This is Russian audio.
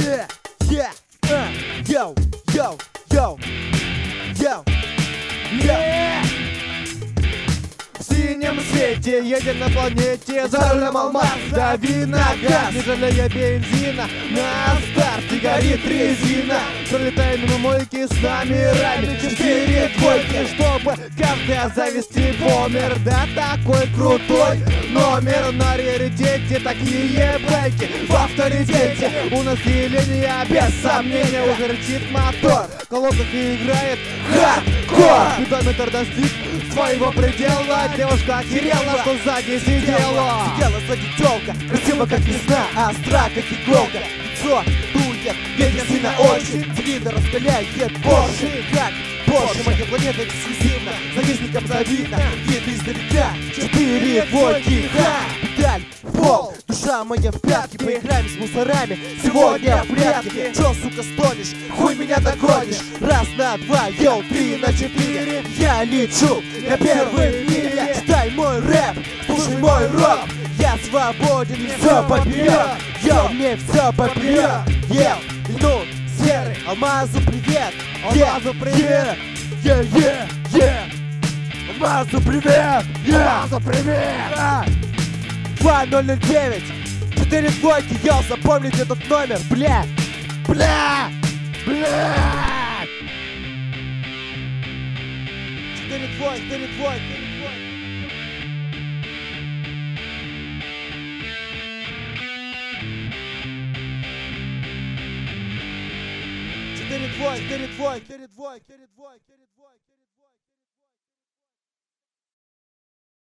Yeah, yeah, yo, yo, yo, yo, yeah. В синем свете едем на планете, за рулем алмаз, дави на газ, не жалея бензина, на старте горит резина. Пролетая мимо мойки с номерами, 4 двойки, чтобы каждый завести помер. Да такой крутой номер на раритете, такие байки в авторитете. У населения без сомнения уже рычит мотор, в колонках играет хардкор. Спидометр достиг своего предела, девушка охерела, что сзади сидела. Сидела сзади тёлка, красиво как весна, остра как иголка. Лицо дует, ветер сильно очень, цилиндр распыляет Порше. Как Порше, моя планета эксклюзивна, завистникам завидно, вид издалека. 4 двойки, педаль в пол, душа моя в пятки. Поиграем с мусорами, сегодня в прятки. Чё, сука, стонешь, хуй меня догонишь? Раз на два, йоу, 3 на 4. Я лечу, я первый в мире. Читай мой рэп, слушай мой рок. Я свободен, и все поперек. Йоу, мне все поперек. Ну, серый, алмазу привет. Алмазу привет. Алмазу привет. Алмазу привет. 2009 4 двойки, йоу, запомните этот номер. Бля. 4 двойки, 4 двойки. 4 двойки, 4 двойки, 4 двойки, 4 двойки.